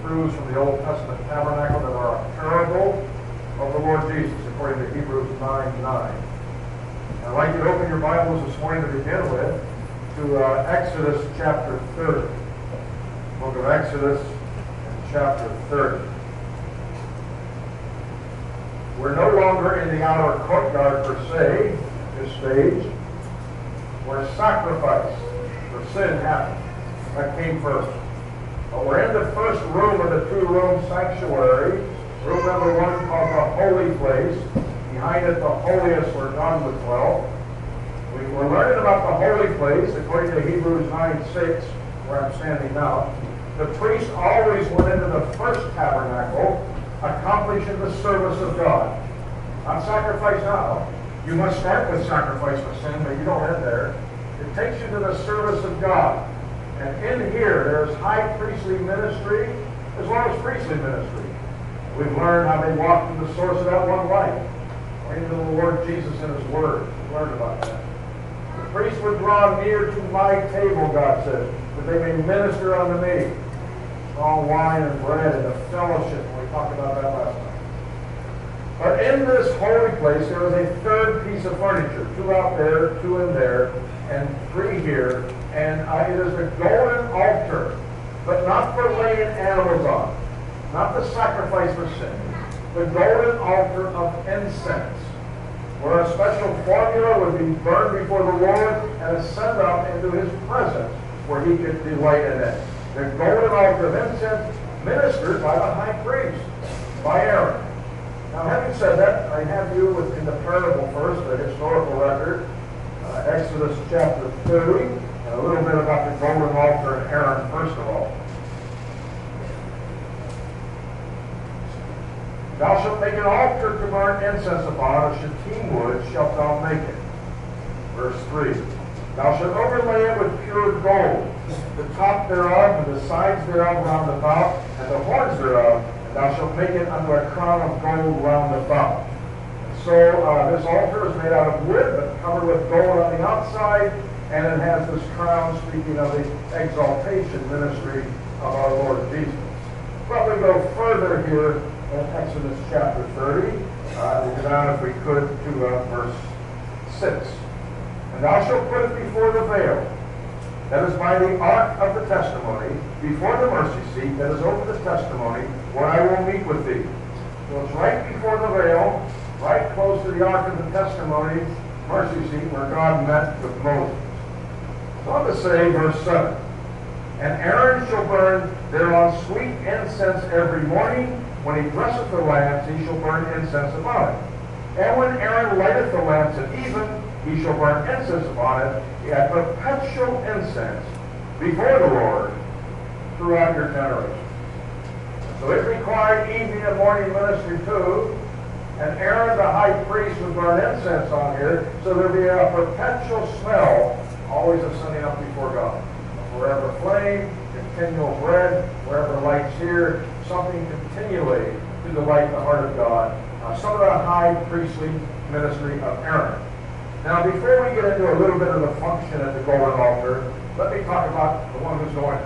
truths from the Old Testament tabernacle that are a parable of the Lord Jesus, according to Hebrews 9:9. I'd like you to open your Bibles this morning to begin with to Exodus chapter 30. Book of Exodus, chapter 30. We're no longer in the outer courtyard per se, at this stage, where sacrifice for sin happened. That came first. But we're in the first room of the two-room sanctuary, room number one called the Holy Place. Behind it, the holiest where God would dwell. We're learning about the Holy Place, according to Hebrews 9:6, where I'm standing now. The priest always went into the first tabernacle, accomplishing the service of God. Not sacrifice now. You must start with sacrifice for sin, but you don't end there. It takes you to the service of God. And in here, there's high priestly ministry as well as priestly ministry. We've learned how they walked to the source of that one life. According to the Lord Jesus in His Word. We've learned about that. The priest would draw near to my table, God says, that they may minister unto me. All wine and bread and the fellowship. We talked about that last night. But in this holy place, there is a third piece of furniture. Two out there, two in there, and three here. And it is a golden altar, but not for laying animals on. Not the sacrifice for sin. The golden altar of incense, where a special formula would be burned before the Lord and ascend up into His presence, where He could delight in it. The golden altar of incense ministered by the high priest, by Aaron. Now, having said that, I have you in the parable first, the historical record, Exodus chapter 30, and a little bit about the golden altar and Aaron first of all. Thou shalt make an altar to burn incense upon, of shittim wood shalt thou make it. Verse 3. Thou shalt overlay it with pure gold, the top thereof, and the sides thereof round about, and the horns thereof, and thou shalt make it unto a crown of gold round about. And so this altar is made out of wood, but covered with gold on the outside, and it has this crown speaking of the exaltation ministry of our Lord Jesus. Probably go further here in Exodus chapter 30. We'll go down, if we could, to verse 6. And thou shalt put it before the veil, that is by the ark of the testimony, before the mercy seat, that is over the testimony, where I will meet with thee. So it's right before the veil, right close to the ark of the testimony, mercy seat, where God met with Moses. So I'm to say, verse 7. And Aaron shall burn thereon sweet incense every morning. When he dresseth the lamps, he shall burn incense upon it. And when Aaron lighteth the lamps at even, he shall burn incense upon it, yet perpetual incense before the Lord throughout your generations. So it required evening and morning ministry too, and Aaron the high priest would burn incense on here, so there'd be a perpetual smell always ascending up before God. Wherever flame, continual bread, wherever lights here, something continually to delight the heart of God. Some of the high priestly ministry of Aaron. Now, before we get into a little bit of the function at the golden altar, let me talk about the one who's going.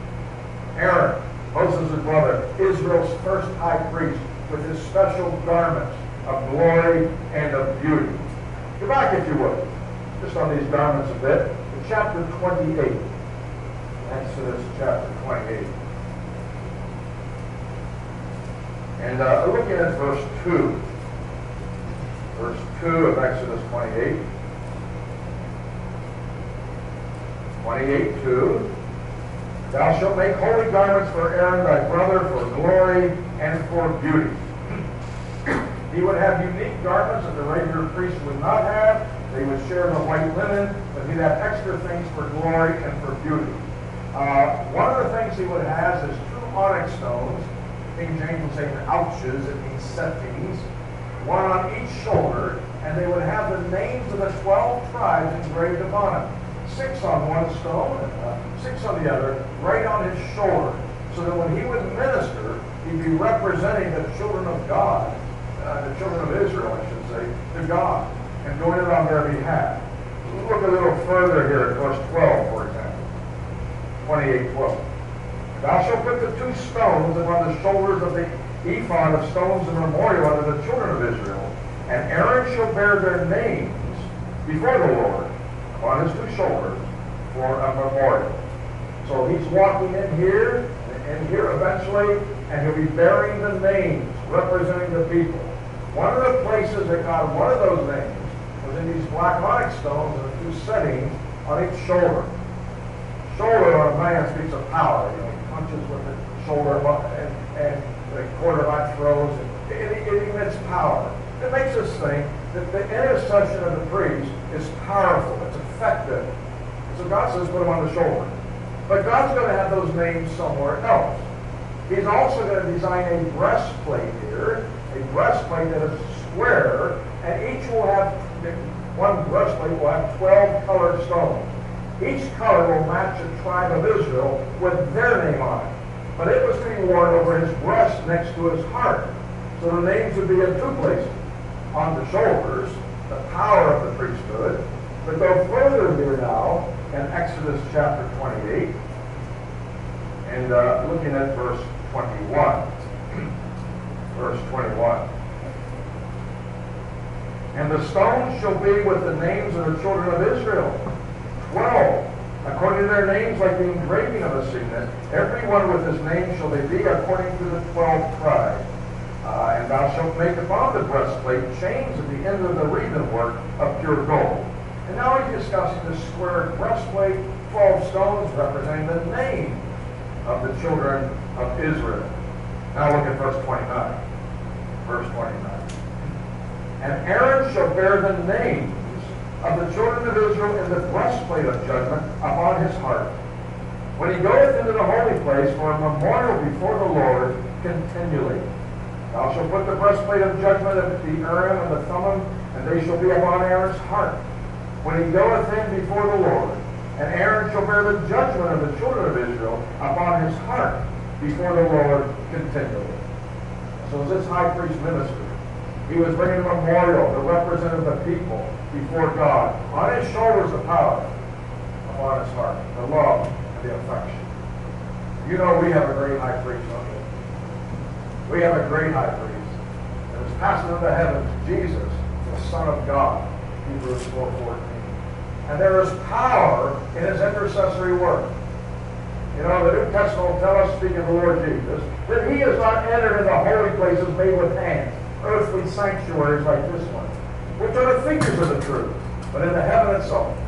Aaron, Moses' brother, Israel's first high priest, with his special garments of glory and of beauty. Go back, if you would, just on these garments a bit, to chapter 28. Exodus chapter 28. And looking at verse 2. Verse 2 of Exodus 28. 28:2. Thou shalt make holy garments for Aaron thy brother, for glory and for beauty. He would have unique garments that the regular priest would not have. They would share the white linen, but he'd have extra things for glory and for beauty. One of the things he would have is 2 onyx stones. King James would say ouches, it means settings. One on each shoulder, and they would have the names of the 12 tribes engraved upon it. 6 on one stone, and 6 on the other, right on his shoulder. So that when he would minister, he'd be representing the children of God, the children of Israel, I should say, to God, and doing it on their behalf. We'll look a little further here at verse 12, for example. 28:12. Thou shalt put the two stones upon the shoulders of the ephod of stones of memorial unto the children of Israel, and Aaron shall bear their names before the Lord upon his two shoulders for a memorial. So he's walking in here and here eventually, and he'll be bearing the names representing the people. One of the places that got one of those names was in these black onyx stones and two settings on each shoulder. Shoulder on a man speaks of power. You know, he punches with the shoulder and the quarterback throws, and it emits power. It makes us think that the intercession of the priest is powerful, it's effective. So God says put them on the shoulder. But God's going to have those names somewhere else. He's also going to design a breastplate here, a breastplate that is square, and each will have, one breastplate will have 12 colored stones. Each color will match the tribe of Israel with their name on it. But it was to be worn over his breast next to his heart. So the names would be in two places. On the shoulders, the power of the priesthood. But go further here now in Exodus chapter 28 and looking at verse 21. Verse 21. And the stones shall be with the names of the children of Israel, 12, according to their names, like the engraving of a signet. Every one with his name shall they be, according to the 12 tribes. And thou shalt make upon the breastplate chains at the end of the wreathen work of pure gold. And now he's discussing the square breastplate, 12 stones representing the name of the children of Israel. Now look at verse 29. Verse 29. And Aaron shall bear the names of the children of Israel in the breastplate of judgment upon his heart, when he goeth into the holy place for a memorial before the Lord continually. Thou shalt put the breastplate of judgment of the Urim and the Thummim, and they shall be upon Aaron's heart, when he goeth in before the Lord. And Aaron shall bear the judgment of the children of Israel upon his heart before the Lord continually. So as this high priest ministry, he was bringing a memorial that represented the people before God. On his shoulders the power, upon his heart the love and the affection. You know we have a great high priest, don't you? We have a great high priest that was passing into heaven, Jesus, the Son of God, Hebrews 4:14. And there is power in his intercessory work. You know, the New Testament will tell us, speaking of the Lord Jesus, that he has not entered into holy places made with hands, earthly sanctuaries like this one, which are the figures of the truth, but in the heaven itself,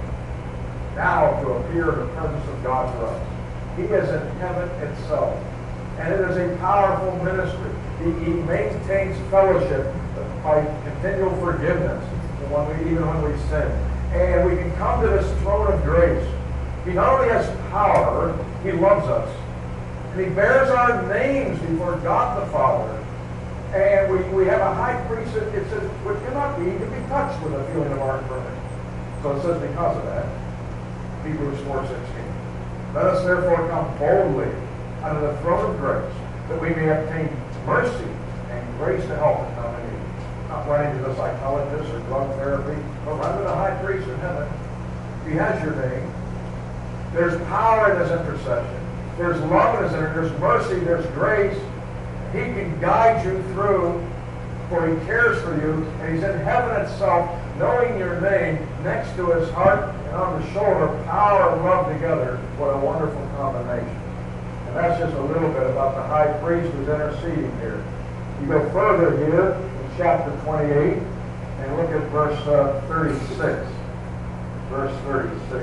now to appear in the presence of God for us. He is in heaven itself. And it is a powerful ministry. He maintains fellowship by continual forgiveness even when we sin. And we can come to this throne of grace. He not only has power, he loves us. And he bears our names before God the Father. And we have a high priest that it says, which cannot be touched with a feeling of our infirmity. So it says because of that, Hebrews 4:16. Let us therefore come boldly under the throne of grace, that we may obtain mercy and grace to help in time of need. Not running to the psychologist or drug therapy, but run to the high priest in heaven. He has your name. There's power in his intercession. There's love in his intercession. There's mercy. There's grace. He can guide you through, for he cares for you, and he's in heaven itself, knowing your name, next to his heart and on the shoulder, power and love together. What a wonderful combination. And that's just a little bit about the high priest who's interceding here. You go further here in chapter 28 and look at verse 36. Verse 36.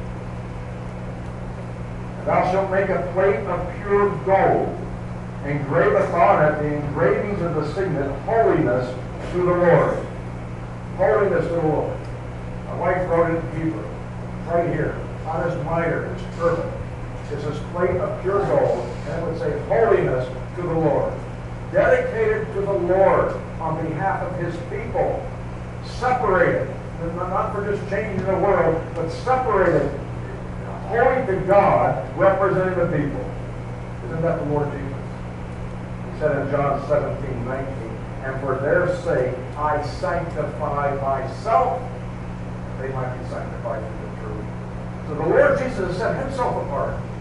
And thou shalt make a plate of pure gold, engraveth on it the engravings of the signet, holiness to the Lord. Holiness to the Lord. My wife wrote it in Hebrew. Right here. On his mitre, his turban. It's this plate of pure gold, and it would say holiness to the Lord. Dedicated to the Lord on behalf of his people. Separated. Not for just changing the world, but separated. Holy to God, representing the people. Isn't that the Lord Jesus? He said in John 17:19, and for their sake I sanctify myself, that they might be sanctified through the truth. So the Lord Jesus has set himself apart.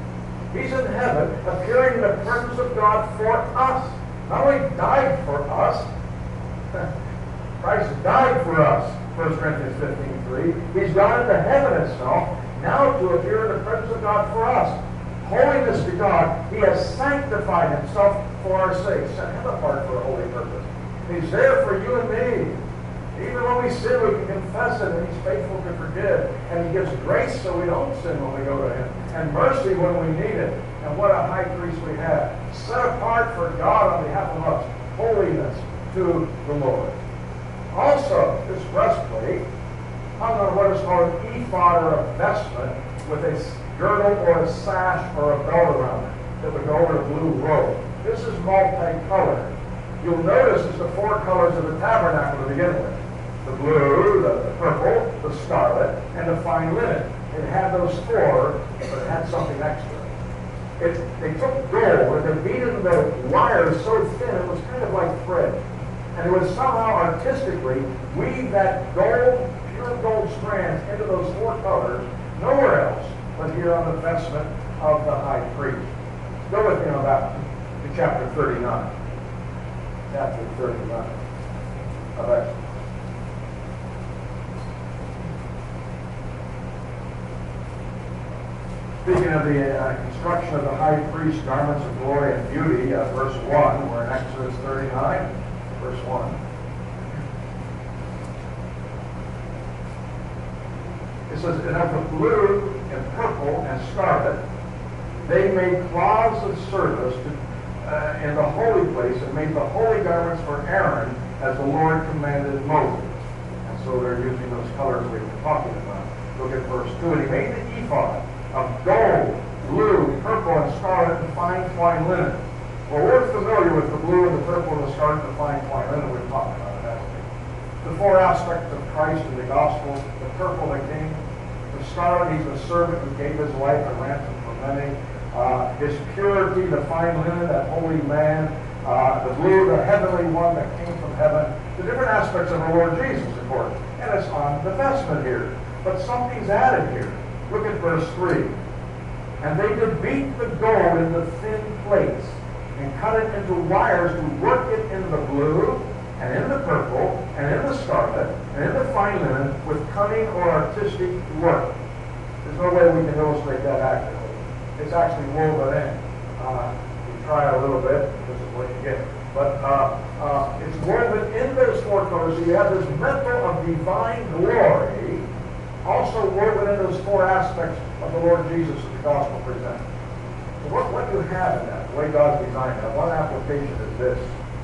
He's in heaven, appearing in the presence of God for us. Not only died for us, Christ died for us, 1 Corinthians 15:3. He's gone into heaven itself, now to appear in the presence of God for us. Holiness to God, He has sanctified Himself for our sake, set Him apart for a holy purpose. He's there for you and me. Even when we sin, we can confess it, and He's faithful to forgive. And He gives grace so we don't sin when we go to Him, and mercy when we need it. And what a high priest we have, set apart for God on behalf of us, holiness to the Lord. Also, this breastplate hung on what is called an ephod, or a vestment, with a girdle or a sash or a belt around it that would go over a blue robe. This is multicolored. You'll notice it's the four colors of the tabernacle to begin with. The blue, the purple, the scarlet, and the fine linen. It had those four, but it had something extra. They took gold and they beat in the wires so thin it was kind of like thread. And it would somehow artistically weave that gold, pure gold strands into those four colors, nowhere else but here on the vestment of the high priest. Go with me on that to chapter 39. Chapter 39 of Exodus. Speaking of the construction of the high priest's garments of glory and beauty, verse 1, we're in Exodus 39, verse 1. It says, and of the blue and purple and scarlet, they made cloths of service in the holy place, and made the holy garments for Aaron, as the Lord commanded Moses. And so they're using those colors we were talking about. Look at verse 2. And he made the ephod of gold, blue, purple, and scarlet, and fine twined linen. Well, we're familiar with the blue and the purple and the scarlet and the fine twined linen. We've talked about it, haven't we? The four aspects of Christ in the gospel: the purple, the king; the scarlet, He's the servant who gave His life a ransom for many; His purity, the fine linen, that holy man; the blue, the heavenly one that came from heaven. The different aspects of the Lord Jesus, of course. And it's on the vestment here. But something's added here. Look at verse 3. And they did beat the gold into thin plates, and cut it into wires to work it in the blue, and in the purple, and in the scarlet, and in the fine linen, with cunning or artistic work. There's no way we can illustrate that accurately. It's actually woven in. You try a little bit, this is what you get. But it's woven in those four colors, so you have this mantle of divine glory, also woven in those four aspects of the Lord Jesus that the gospel presents. So what do you have in that, the way God's designed that? One application is this.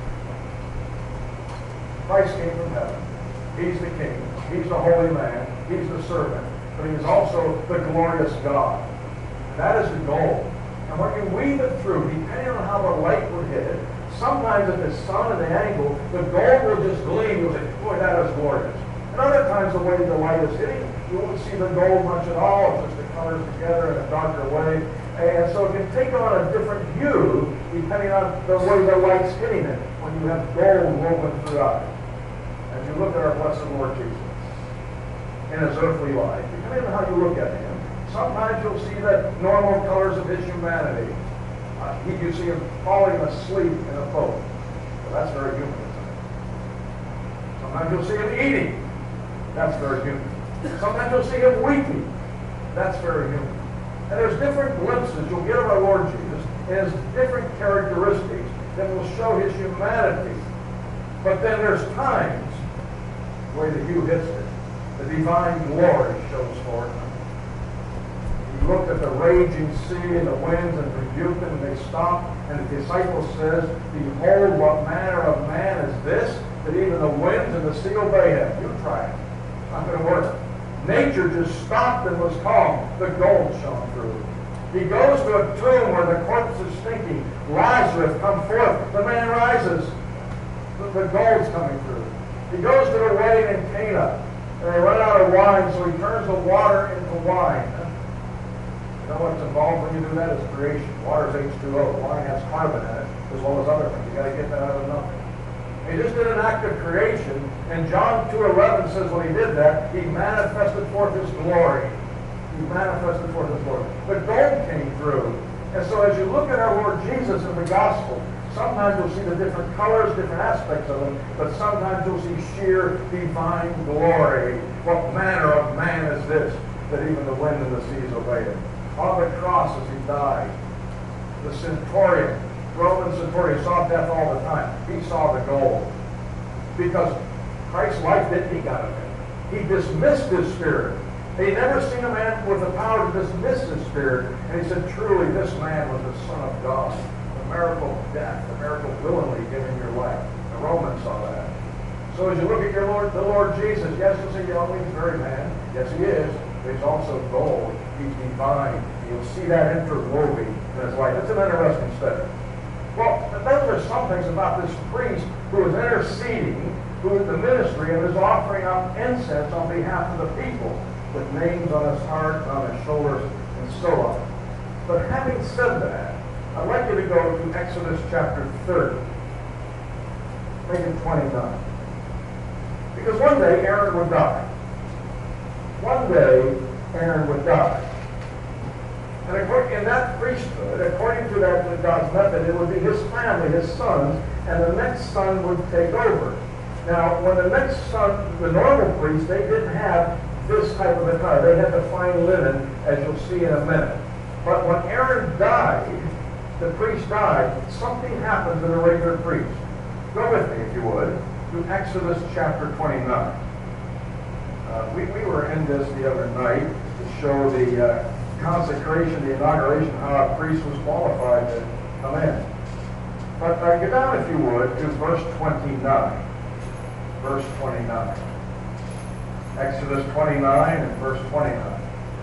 Christ came from heaven. He's the king. He's the holy man. He's the servant. But He's also the glorious God. And that is the goal. And when you weave it through, depending on how the light would hit it, sometimes if the sun and the angle, the gold will just gleam. You'll say, boy, that is glorious. And other times, the way the light is hitting, you won't see the gold much at all. It's just the colors together in a darker way. And so it can take on a different hue depending on the way the light's hitting it when you have gold woven throughout it. As you look at our blessed Lord Jesus in His earthly life, depending on how you look at Him, sometimes you'll see the normal colors of His humanity. You see Him falling asleep in a boat. Well, that's very human, isn't it? Sometimes you'll see Him eating. That's very human. Sometimes you'll see Him weeping. That's very human. And there's different glimpses you'll get of our Lord Jesus and His different characteristics that will show His humanity. But then there's times, the way the hue hits it, the divine glory shows forth. He looked at the raging sea and the winds and rebuked them, and they stopped. And the disciple says, behold, what manner of man is this, that even the winds and the sea obey Him. You try it. It's not going to work. Nature just stopped and was calm. The gold shone through. He goes to a tomb where the corpse is stinking. Lazarus, come forth. The man rises. The gold's coming through. He goes to the wedding in Cana, and they run out of wine, so He turns the water into wine. You know what's involved when you do that? Is creation. Water is H2O. Wine has carbon in it, as well as other things. You got to get that out of nothing. He just did an act of creation, and John 2:11 says when He did that, He manifested forth His glory. He manifested forth His glory. The gold came through, And so as you look at our Lord Jesus in the gospel, sometimes you'll see the different colors, different aspects of him, but sometimes you'll see sheer divine glory. What manner of man is this, that even the wind and the seas obey him? On the cross as he died, the centurion, Roman centurion, saw death all the time. He saw the goal. Because Christ's life didn't eke out of him. He dismissed his spirit. He never seen a man with the power to dismiss his spirit. And he said, truly, this man was the Son of God. The miracle of death, the miracle of willingly giving your life. The Romans saw that. So as you look at your Lord, the Lord Jesus, yes, you'll see, he's very man. Yes, he is. But he's also gold. He's divine. You'll see that interwoven in his life. It's an interesting study. Well, those are some things about this priest who is interceding, who is the ministry, and is offering up incense on behalf of the people, with names on his heart, on his shoulders, and so on. But having said that, I'd like you to go to Exodus chapter 30. Make it 29. Because one day Aaron would die. One day Aaron would die. And in that priesthood, according to that God's method, it would be his family, his sons, and the next son would take over. Now, when the next son, the normal priest, they didn't have this type of attire. They had the fine linen, as you'll see in a minute. But when Aaron died, the priest died, something happened to the regular priest. Go with me, if you would, to Exodus chapter 29. We were in this the other night to show the consecration, the inauguration, how a priest was qualified to come in. But get down, if you would, to verse 29. Verse 29. Exodus 29 and verse 29.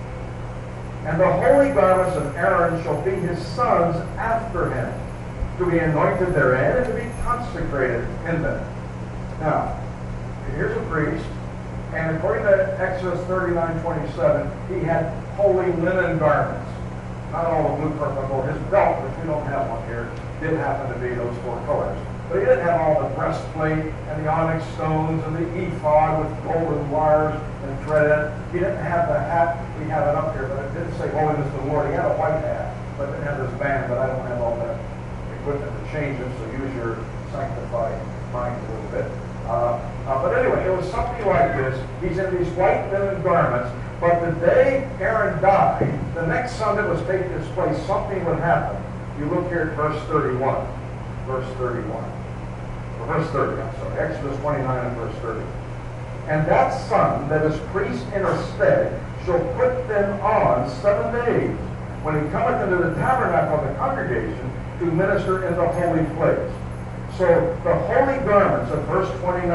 And the holy garments of Aaron shall be his sons after him, to be anointed therein and to be consecrated in them. Now, here's a priest, and according to Exodus 39:27, he had holy linen garments. Not all the blue, purple, and gold. His belt, which we don't have one here, did happen to be those four colors. But he didn't have all the breastplate and the onyx stones and the ephod with golden wires and thread. He didn't have the hat. We have it up here, but it didn't say holiness to the Lord. He had a white hat, but didn't have this band, but I don't have all that equipment to change it, so use your sanctified mind a little bit. But anyway, it was something like this. He's in these white linen garments, but the day Aaron died, the next son that was taking his place, something would happen. You look here at verse 31. Verse 31. Or verse 30, I'm sorry. Exodus 29 and verse 30. And that son that is priest in his stead shall put them on 7 days, when he cometh into the tabernacle of the congregation to minister in the holy place. So the holy garments of verse 29,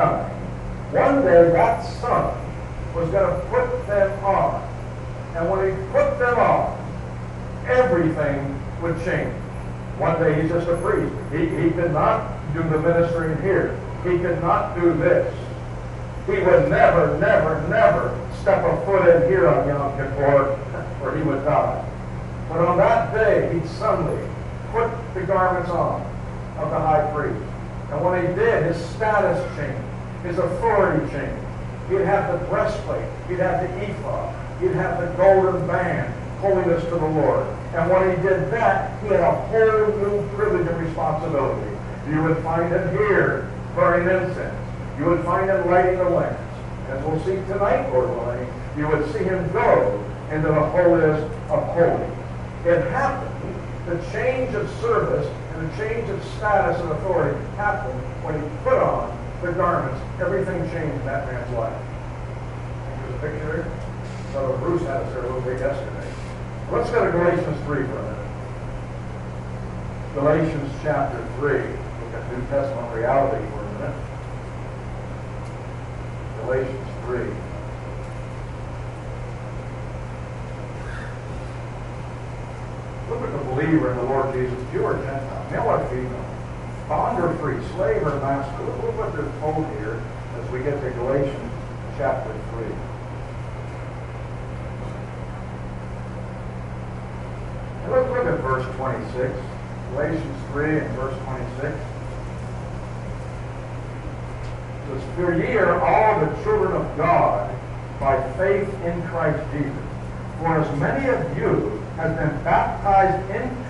one day that son was going to put them on. And when he put them on, everything would change. One day he's just a priest. He could not do the ministry in here. He could not do this. He would never, never, never step a foot in here on Yom Kippur, or he would die. But on that day, he'd suddenly put the garments on of the high priest. And when he did, his status changed. His authority changed. He'd have the breastplate. He'd have the ephod. He'd have the golden band, holiness to the Lord. And when he did that, he had a whole new privilege and responsibility. You would find him here burning incense. You would find him lighting the lamps. As we'll see tonight, Lord willing, you would see him go into the holiest of holies. It happened, the change of service and the change of status and authority happened when he put on the garments. Everything changed in that man's life. There's a picture here. So Bruce had us there a little bit yesterday. Let's go to Galatians 3 for a minute. Galatians chapter 3. Look at New Testament reality for a minute. Galatians 3. Look at the believer in the Lord Jesus, Jew or Gentile, male or female, bond or free, slave or master. Look what they're told here as we get to Galatians chapter 3. And let's look at verse 26. Galatians 3 and verse 26. It says, "For ye are all the children of God by faith in Christ Jesus. For as many of you has been baptized into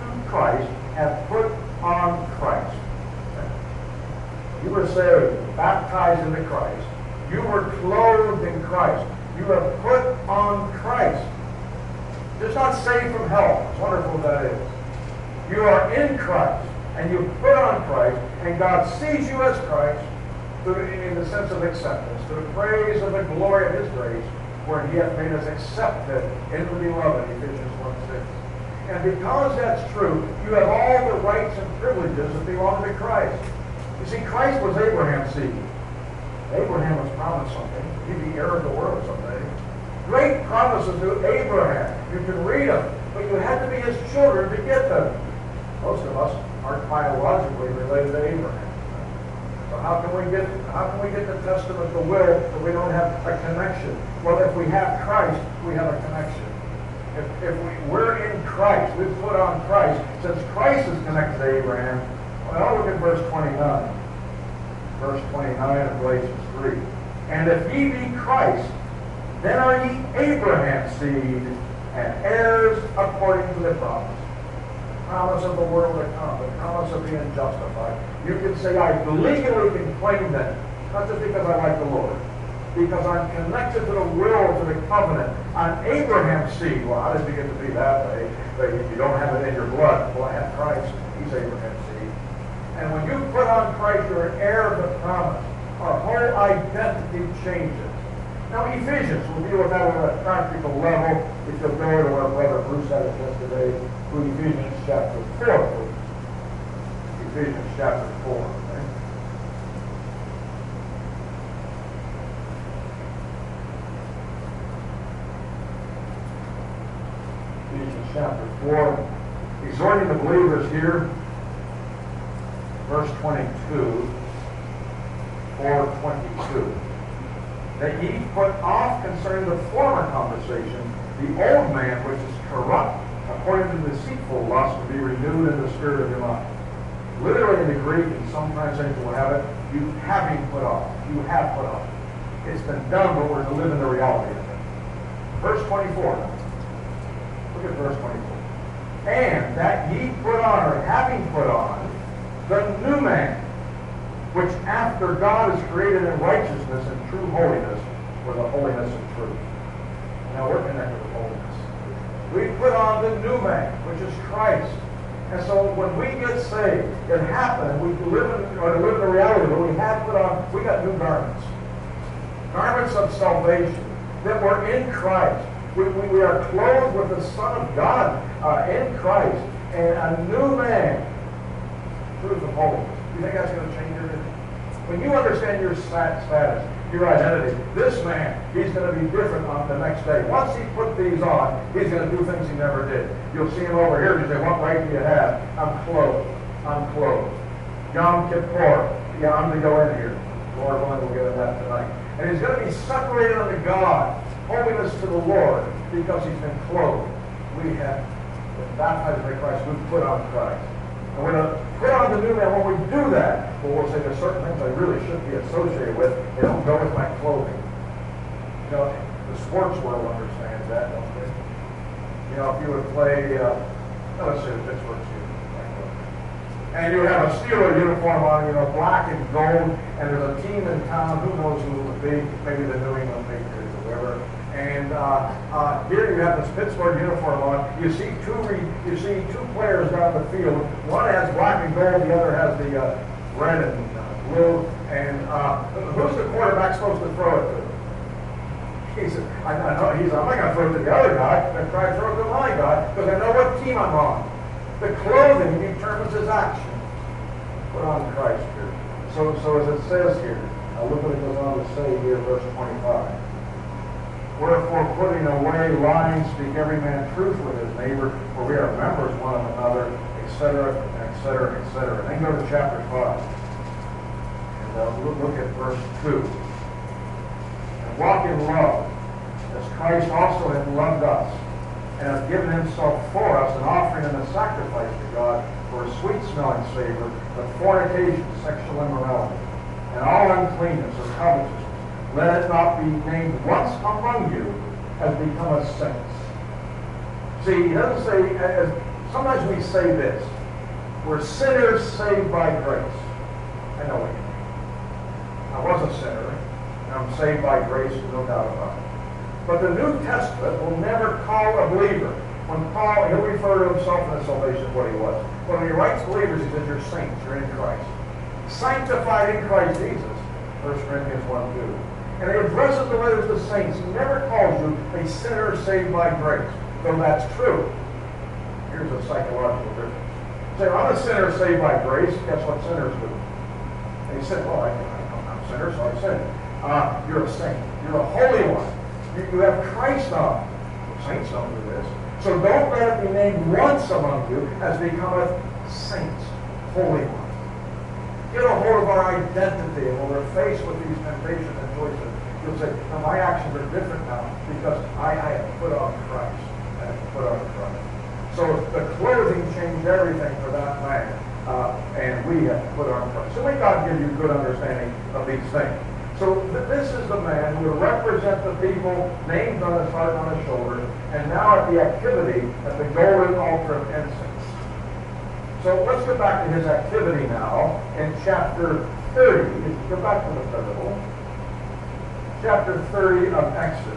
Christ have put on Christ. You were saved, baptized into Christ. You were clothed in Christ. You have put on Christ. Just not saved from hell, as wonderful as that is. You are in Christ, and you put on Christ, and God sees you as Christ in the sense of acceptance, to the praise of the glory of His grace, where He hath made us accepted in the beloved, Ephesians 1:6. And because that's true, you have all the rights and privileges that belong to Christ. You see, Christ was Abraham's seed. Abraham was promised something. He'd be heir of the world someday. Great promises to Abraham. You can read them, but you had to be his children to get them. Most of us aren't biologically related to Abraham. So how can we get the testament, the will, if we don't have a connection? Well, if we have Christ, we have a connection. If we're in Christ, we've put on Christ. Since Christ is connected to Abraham, well, look at verse 29. Verse 29 of Galatians 3. And if ye be Christ, then are ye Abraham's seed, and heirs according to the promise. The promise of the world to come, the promise of being justified. You can say, I legally can claim that, not just because I like the Lord, because I'm connected to the will, to the covenant. I'm Abraham's seed. Well, how did you get to be that way? But if you don't have it in your blood, well, I have Christ. He's Abraham's seed. And when you put on Christ, you're an heir of the promise. Our whole identity changes. Now, Ephesians, we'll deal with that on a practical level. If you'll go to our brother Bruce had it yesterday, to Ephesians chapter 4, please. Ephesians chapter 4. Okay? Ephesians chapter 4. Exhorting the believers here, verse 22, 4:22. That ye put off concerning the former conversation the old man which is corrupt according to deceitful lust, to be renewed in the spirit of your mind. Literally in the Greek, and sometimes angels will have it, you having put off. You have put off. It's been done, but we're to live in the reality of it. Verse 24. Look at verse 24. And that ye put on, or having put on, the new man, which after God is created in righteousness and true holiness, for the holiness of truth. Now we're connected with holiness. We put on the new man, which is Christ. And so when we get saved, it happened. We live in the reality that we have put on, we got new garments. Garments of salvation. That we're in Christ. We are clothed with the Son of God in Christ. And a new man, truth of holiness. Do you think that's going to change everything? When you understand your status, your identity, this man, he's going to be different on the next day. Once he put these on, he's going to do things he never did. You'll see him over here. You say, what right do you have? I'm clothed. I'm clothed. Yom Kippur. Yeah, I'm going to go in here. Lord willing, we'll get into that tonight. And he's going to be separated unto God, holiness to the Lord, because he's been clothed. We have been baptized by Christ. We've put on Christ. And we're going to put on the new man. When we do that, well, we'll say there's certain things I really shouldn't be associated with. They don't go with my clothing. You know, the sports world understands that, don't they? You know, if you would play, let's say the Pittsburgh Steelers, and you have a Steeler uniform on, you know, black and gold, and there's a team in town, who knows who it would be, maybe the New England Patriots or whatever. And here you have this Pittsburgh uniform on. You see two players down the field. One has black and gold, the other has the red and blue. And who's the quarterback supposed to throw it to? He said, I'm not going to throw it to the other guy. I'm going to try to throw it to my guy because I know what team I'm on. The clothing determines his action. Put on Christ here. So as it says here, look what it goes on to say here, verse 25. Wherefore, putting away lying, speak every man truth with his neighbor, for we are members one of another, etc., etc., etc. And then go to chapter 5. And look at verse 2. And walk in love, as Christ also hath loved us, and hath given himself for us, an offering and a sacrifice to God, for a sweet-smelling savor, but fornication, sexual immorality, and all uncleanness or covetousness, let it not be named once among you as become a saints. See, he doesn't say as Sometimes we say this, we're sinners saved by grace. I know what you mean. I was a sinner, and I'm saved by grace, no doubt about it. But the New Testament will never call a believer. When Paul, he'll refer to himself in the salvation of what he was. When he writes believers, he says, you're saints, you're in Christ. Sanctified in Christ Jesus, 1 Corinthians 1:2. And he addresses the letter to the saints. He never calls you a sinner saved by grace, though that's true. Here's a psychological difference. Say, I'm a sinner saved by grace. Guess what sinners do? And he said, well, I'm a sinner, so I sin. You're a saint. You're a holy one. You have Christ on. Saints don't do this. So don't let it be named once among you as becometh saints, holy ones. Get a hold of our identity, and when we're faced with these temptations and choices, you'll say, now my actions are different now because I have put on Christ. I have put on Christ. So the clothing changed everything for that man, and we have put on Christ. So may God give you good understanding of these things. So this is the man who will represent the people, named on his heart and on his shoulder, and now at the activity at the golden altar of incense. So let's go back to his activity now in chapter 30. Go back to the Bible. Chapter 30 of Exodus.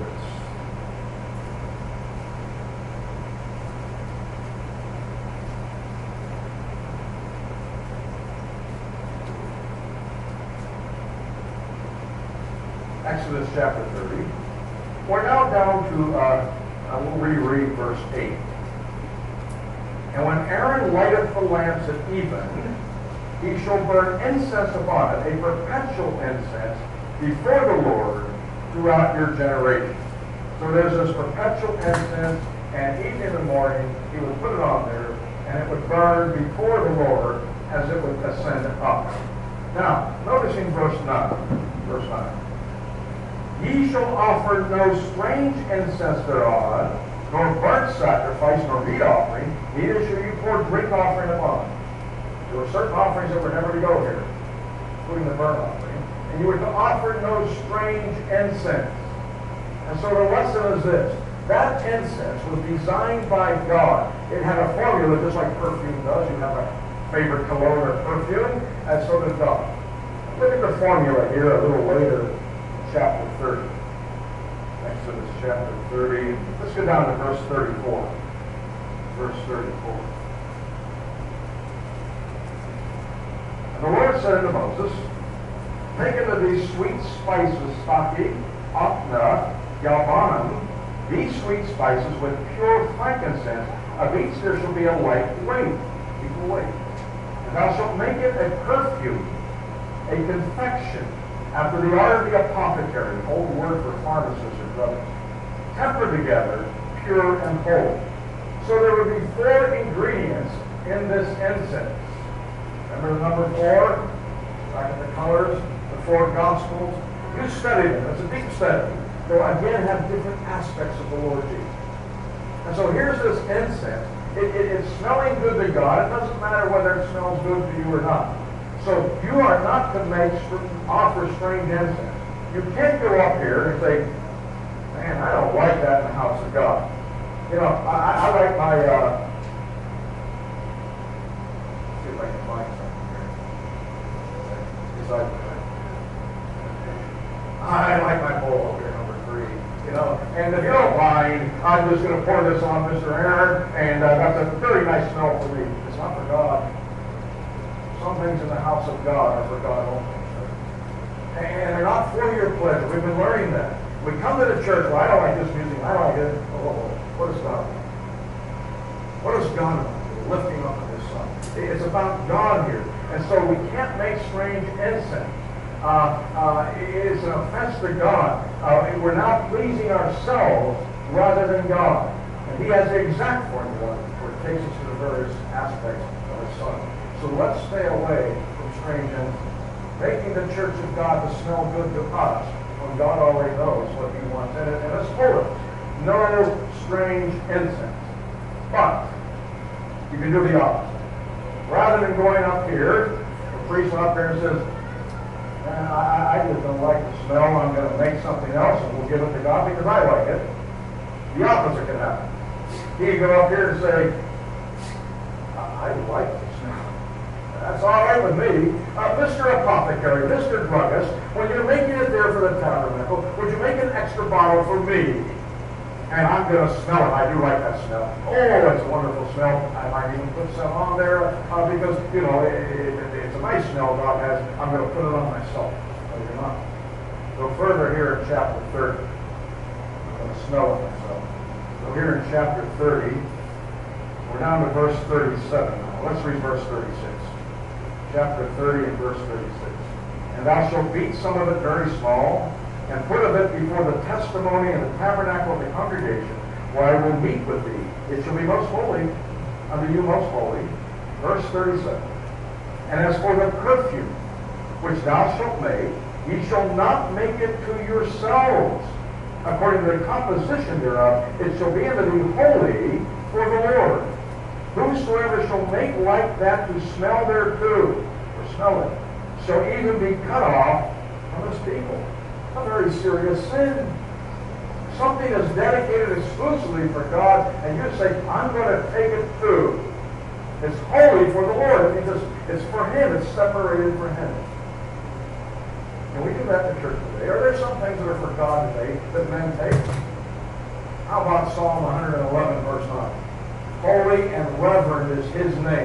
Exodus chapter 30. We're now down to, we'll reread verse 8. And when Aaron lighteth the lamps at even, he shall burn incense upon it, a perpetual incense, before the Lord throughout your generations. So there's this perpetual incense, and each in the morning he would put it on there, and it would burn before the Lord as it would ascend up. Now, noticing verse 9. Verse 9. Ye shall offer no strange incense thereon, nor burnt sacrifice, nor meat offering, neither shall you pour drink offering upon it. There were certain offerings that were never to go here, including the burnt offering. And you were to offer no strange incense. And so the lesson is this. That incense was designed by God. It had a formula just like perfume does. You have a favorite cologne or perfume, and so does God. Look at the formula here a little later in chapter 30. Exodus chapter 30. Let's go down to verse 34. Verse 34. And the Lord said unto Moses, take unto these sweet spices, staki, opna, galbanum, these sweet spices with pure frankincense, of each there shall be a like weight, equal weight. And thou shalt make it a perfume, a confection, after the art of the apothecary, an old word for pharmacists or druggist, tempered together, pure and holy. So there would be 4 ingredients in this incense. Remember the number 4? Back at the colors, the 4 Gospels. You study them. It's a deep study. They'll again have different aspects of the Lord Jesus. And so here's this incense. It's smelling good to God. It doesn't matter whether it smells good to you or not. So you are not to offer strange incense. You can't go up here and say, man, I don't like that in the house of God. You know, I like my, see if I can find something here. I like my bowl over here, number 3. You know, and if you don't mind, I'm just going to pour this on Mr. Aaron, and that's a very nice smell for me. It's not for God. Some things in the house of God are for God only. And they're not for your pleasure. We've been learning that. We come to the church, well, I don't like this music, I don't like it. Oh, what is God? What is God about? Lifting up of His Son. It's about God here. And so we can't make strange incense. It's an offense to God. We're now pleasing ourselves rather than God. And He has the exact formula where it takes us to the various aspects of His Son. So let's stay away from strange incense. Making the church of God to smell good to us when God already knows what He wants in it. And it's for us. No strange incense. But you can do the opposite. Rather than going up here, the priest went up there and says, I just don't like the smell. I'm going to make something else and we'll give it to God because I like it. The opposite can happen. He can go up here and say, I like the smell. That's all right with me. Mr. Apothecary, Mr. Druggist, when you're making it there for the tabernacle, would you make an extra bottle for me? And I'm going to smell it. I do like that smell. Oh, it's a wonderful smell. I might even put some on there because, it's a nice smell God has. I'm going to put it on myself. No, you're not. Go further here in chapter 30. I'm going to smell it myself. So here in chapter 30, we're down to verse 37 now. Let's read verse 36. Chapter 30 and verse 36. And thou shalt beat some of it very small, and put of it before the testimony in the tabernacle of the congregation, where I will meet with thee. It shall be most holy, unto you most holy. Verse 37. And as for the perfume which thou shalt make, ye shall not make it to yourselves. According to the composition thereof, it shall be unto thee holy for the Lord. Whosoever shall make like that to smell thereto, or smell it, shall even be cut off from his people. A very serious sin. Something is dedicated exclusively for God, and you say, I'm going to take it too. It's holy for the Lord because it's for Him. It's separated for Him. Can we do that in the church today? Are there some things that are for God today that men take? How about Psalm 111, verse 9? Holy and reverend is His name.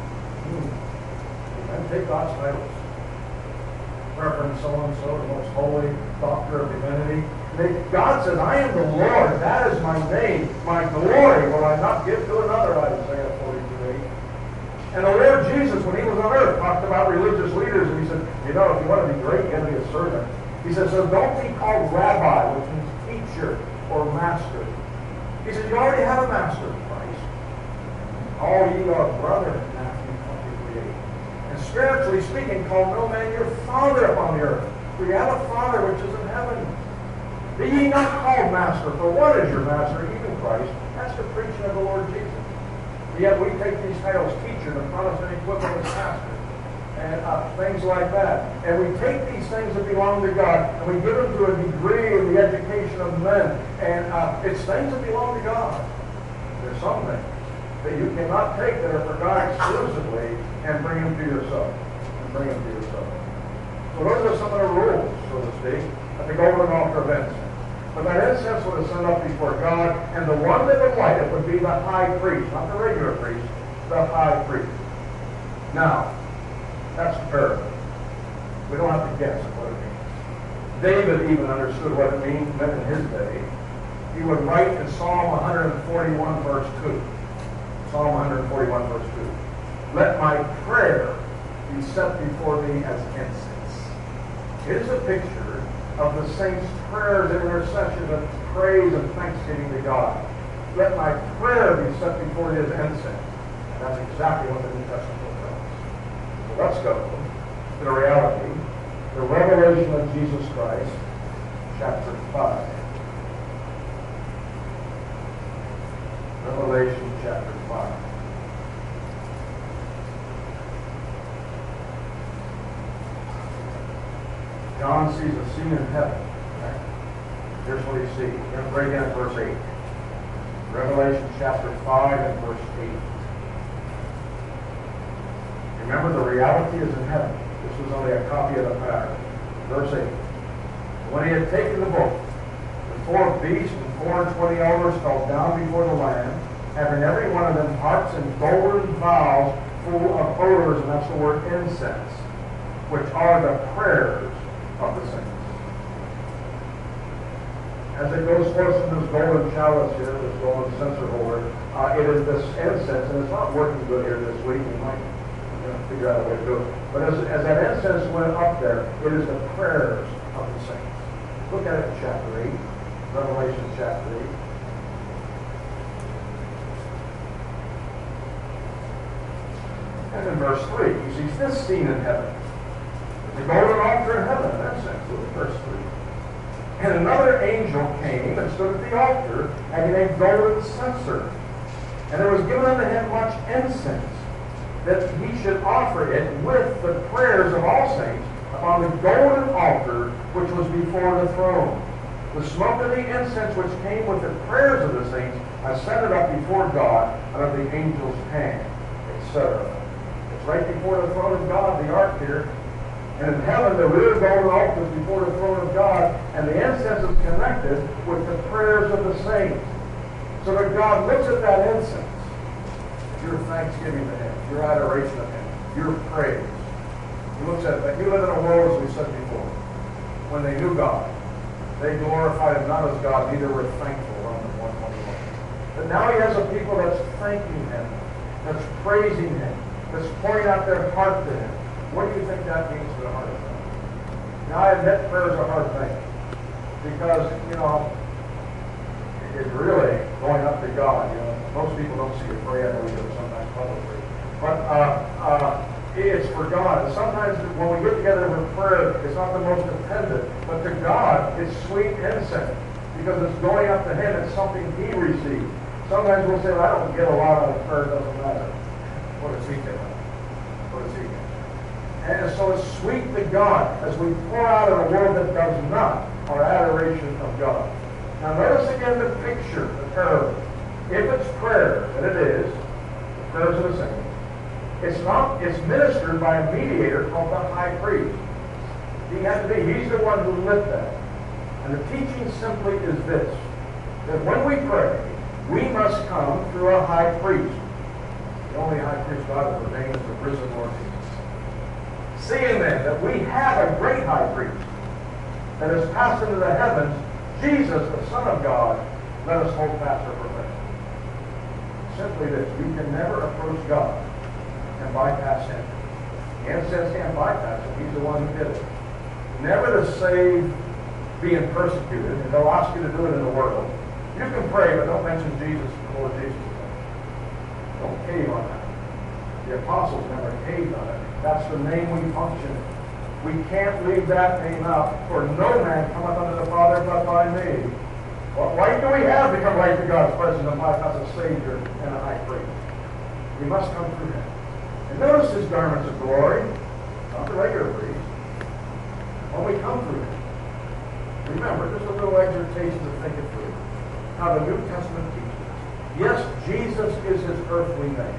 Men take God's titles. Reverend so-and-so, the most holy doctor of divinity. God says, I am the Lord. That is my name. My glory will I not give to another, Isaiah 43:8. And the Lord Jesus, when He was on earth, talked about religious leaders, and He said, if you want to be great, you got to be a servant. He said, so don't be called rabbi, which means teacher or master. He said, you already have a master in Christ. All ye are brethren, Matthew 23:8. And spiritually speaking, call no man your father upon the earth. For you have a Father which is in heaven. Be ye not called master, for what is your master, even Christ? That's the preaching of the Lord Jesus. Yet we take these titles, teacher, and Protestant equivalent as pastor, and things like that. And we take these things that belong to God, and we give them to a degree in the education of men. And it's things that belong to God. There's some things that you cannot take that are for God exclusively and bring them to yourself. So those are some of the rules, so to speak, at the golden altar of incense. But that incense was sent up before God, and the one that would light it would be the high priest, not the regular priest, the high priest. Now, that's the parable. We don't have to guess at what it means. David even understood what it meant in his day. He would write in Psalm 141, verse 2. Psalm 141, verse 2. Let my prayer be set before thee as incense. It is a picture of the saints' prayers and intercessions and praise and thanksgiving to God. Let my prayer be set before thee as incense. And that's exactly what the New Testament tells. So let's go to the reality, the revelation of Jesus Christ, chapter 5. Revelation chapter 5. John sees a scene in heaven. Right? Here's what he sees. We're going to break in at verse 8. Revelation chapter 5 and verse 8. Remember, the reality is in heaven. This was only a copy of the pattern. Verse 8. When he had taken the book, the four beasts and 24 elders fell down before the Lamb, having every one of them harps and golden vials full of odors, and that's the word incense, which are the prayers of the saints. As it goes forth from this golden chalice here, this golden censer holder, it is this incense, and it's not working good here this week. We might figure out a way to do it. But as that incense went up there, it is the prayers of the saints. Look at it in chapter 8, Revelation chapter 8. And in verse 3, he sees this scene in heaven. The golden altar in heaven, an incense. Look at verse 3. And another angel came and stood at the altar, having a golden censer. And there was given unto him much incense, that he should offer it with the prayers of all saints upon the golden altar which was before the throne. The smoke of the incense which came with the prayers of the saints ascended up before God out of the angel's hand. It etc. It's right before the throne of God, the ark here. And in heaven, the real golden altar is before the throne of God, and the incense is connected with the prayers of the saints. So that God looks at that incense, your thanksgiving to Him, your adoration of Him, your praise. He looks at that. You live in a world, as we said before, when they knew God, they glorified Him not as God, neither were thankful. Romans 1:21. But now He has a people that's thanking Him, that's praising Him, that's pouring out their heart to Him. What do you think that means to the heart of God? Now, I admit prayer is a hard thing. Because, it's really going up to God. Most people don't see you pray. I know we do it sometimes publicly. But it's for God. And sometimes when we get together for prayer, it's not the most dependent. But to God, it's sweet incense. Because it's going up to Him. It's something He received. Sometimes we'll say, well, I don't get a lot out of prayer. It doesn't matter. What does He get? What does He get? And so it's sweet to God as we pour out in a world that does not our adoration of God. Now notice again the picture, the parable. If it's prayer, and it is, the prayers of the saints, it's ministered by a mediator called the high priest. He had to be, he's the one who lit that. And the teaching simply is this, that when we pray, we must come through a high priest. The only high priest God has ordained is the risen Lord Jesus. Seeing then that we have a great high priest that has passed into the heavens, Jesus, the Son of God, let us hold fast our profession. Simply this, you can never approach God and bypass Him. The incense can't bypass Him. He's the one who did it. Never to save being persecuted, and they'll ask you to do it in the world. You can pray, but don't mention Jesus, the Lord Jesus. Don't cave on that. The apostles never caved on it. That's the name we function in. We can't leave that name out, for no man cometh unto the Father but by me. What right do we have to come right to God's presence and bypass a Savior and a high priest? We must come through Him. And notice His garments of glory, not the regular priest. When we come through Him, remember, just a little exhortation to think it through. How the New Testament teaches us. Yes, Jesus is His earthly name.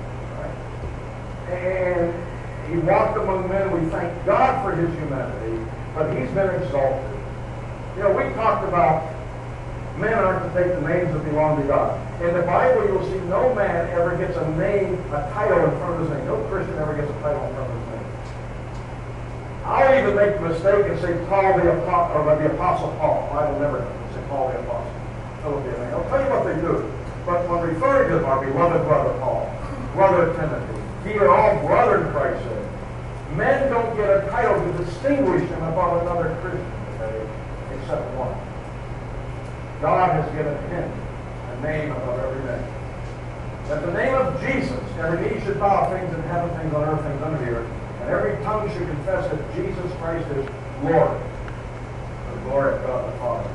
And He walked among men. We thank God for His humanity, but He's been exalted. We talked about men aren't to take the names that belong to God. In the Bible, you'll see no man ever gets a name, a title in front of his name. No Christian ever gets a title in front of his name. I'll even make the mistake and say Paul the Apostle Paul. I will never say Paul the Apostle. That'll be a name. I'll tell you what they do. But when referring to our beloved brother Paul, brother Timothy, ye are all brethren, Christ said. Men don't get a title to distinguish them above another Christian today, except one. God has given him a name above every name. At the name of Jesus, every knee should bow, things in heaven, things on earth, things under the earth, and every tongue should confess that Jesus Christ is Lord. The glory of God the Father.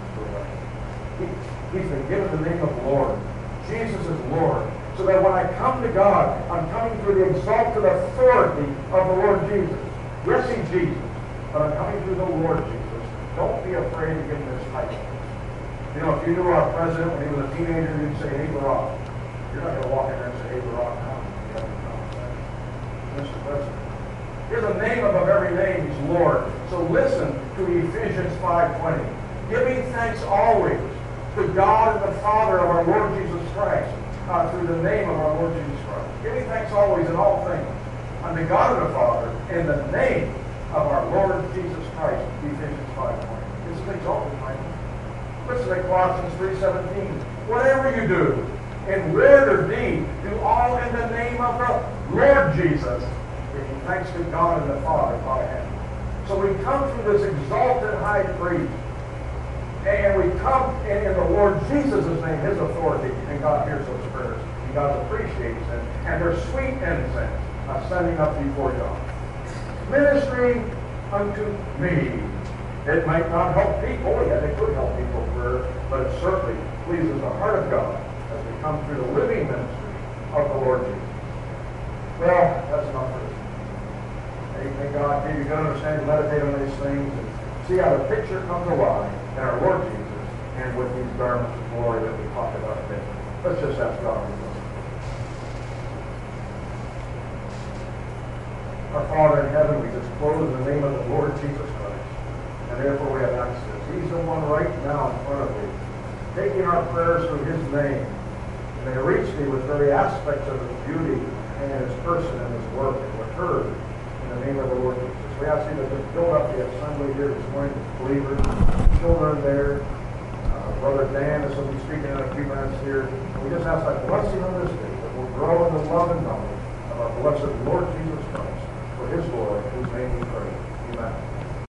He's been given the name of Lord. Jesus is Lord. So that when I come to God, I'm coming through the exalted authority of the Lord Jesus. Yes, He's Jesus, but I'm coming through the Lord Jesus. Don't be afraid to give Him this title. If you knew our president when he was a teenager, you'd say, hey, Barack. You're not going to walk in there and say, hey, Barack, now. You haven't come. Mr. President. Here's a name above every name. He's Lord. So listen to Ephesians 5:20. Giving thanks always to God and the Father of our Lord Jesus Christ, through the name of our Lord Jesus Christ. Giving thanks always in all things unto God and the Father in the name of our Lord Jesus Christ. Ephesians 5:20. It's an exalted title. Listen to Colossians 3:17. Whatever you do, in word or deed, do all in the name of the Lord Jesus, giving thanks to God and the Father by Him. So we come through this exalted high priest, and we come in the Lord Jesus' name, His authority, and God hears those prayers. And God appreciates them, and they're sweet incense ascending up before God. Ministering unto me. It might not help people, yet it could help people, but it certainly pleases the heart of God as we come through the living ministry of the Lord Jesus. Well, that's enough for this. May God give you good understanding, meditate on these things, and see how the picture comes alive in our Lord Jesus and with these garments of glory that we talked about today. Let's just ask God to Our Father in heaven, we just close in the name of the Lord Jesus Christ. And therefore we have access. He's the one right now in front of me, taking our prayers through his name. And they reach me with very aspects of his beauty and his person and his work and what heard in the name of the Lord Jesus. We ask you to just build up the assembly here this morning with believers, children there. Brother Dan is going to be speaking in a few minutes here. We just ask that blessing on this day, that we'll grow in the love and knowledge of our blessed Lord Jesus Christ, for his glory, in whose name we pray. Amen.